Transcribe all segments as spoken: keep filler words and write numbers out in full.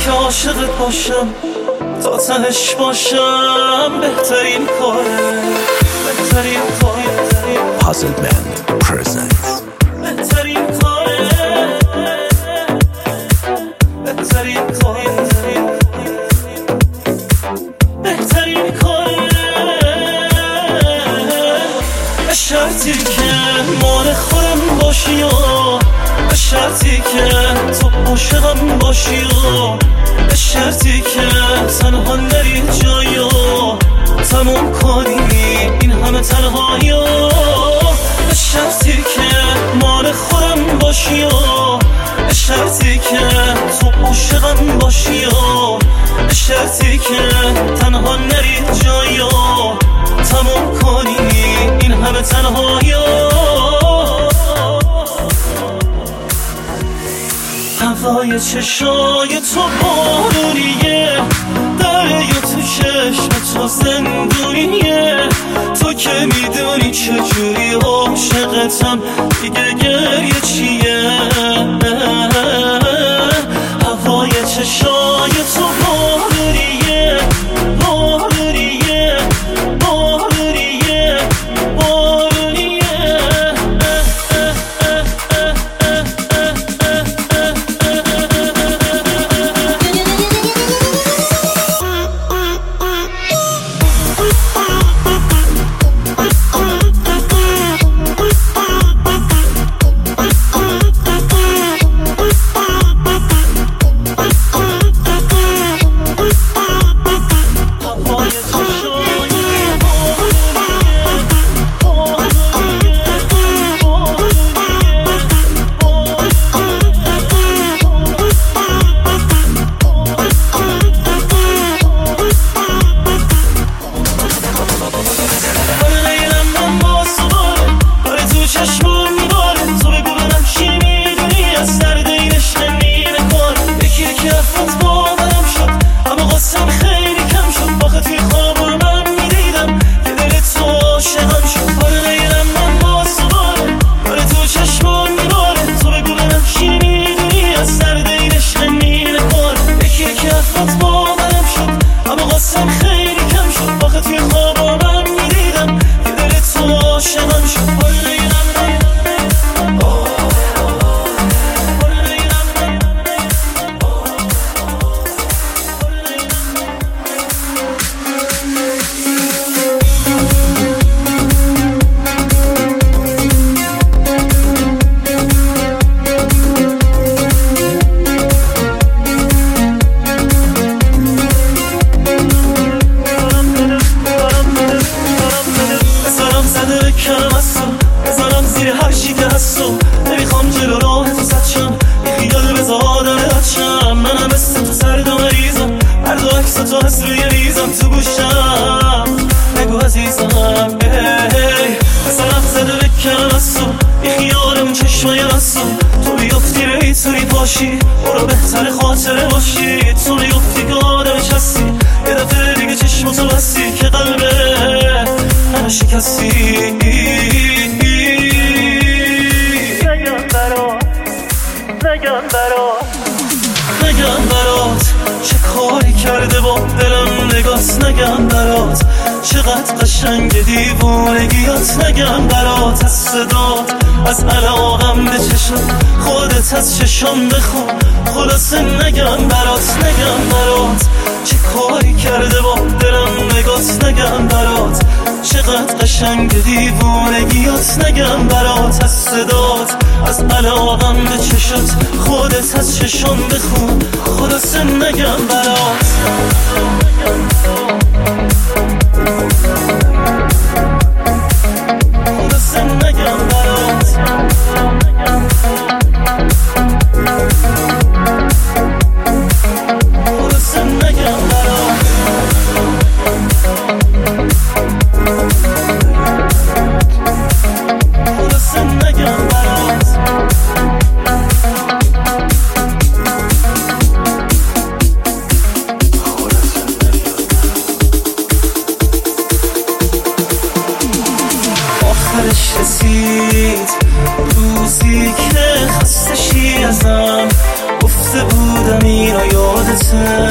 که عاشقت باشم تا تهش باشم بهترین کاره بهترین کاره Puzzle Band presents بهترین کاره بهترین کاره بهترین کاره به شرطی که مال خودم باشی و به شرطی که تو عاشقم باشی و به شرطی که تنها نری جایی و تموم کنی این همه تنهایی و به شرطی که مال خودم باشی و به شرطی که تو عاشقم باشی و به شرطی که تنها نری جایی و تموم کنی این همه تنهایی و هوای چشای تو بارونیه دریا تو چشم تو زندونیه تو که میدونی چجوری عاشقتم دیگه گریه چیه هوای چشای تو بارونیه بارونیه بارونیه بارونیه برو بهتر خاطره باشی تو میگفتی که آدمش هستی یه دفعه دیگه چشمتو بستی که قلبه همه شکستی نگم برات نگم برات نگم برات چه کاری کرده با دلم نگات نگم برات چقدر قشنگ دیوونگیات نگم برات از صدات از علاقم به چشم خودت از چشم بخون خلاصه نگم برات نگم برات چه کاری کرده با دلم نگات نگم برات چقدر قشنگ دیوونگیات نگم برات از صدات از علاقم به چشم خودت از چشم بخون خلاصه نگم برات خلاصه نگم برات خلاصه نگم برات خلاصه نگم برات یادته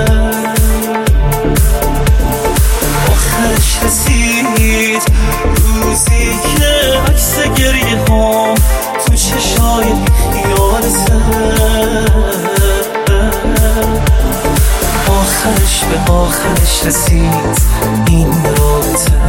آخرش رسید روزی که عکس گریه هم تو چشای یادته آخرش به آخرش رسید این رابطه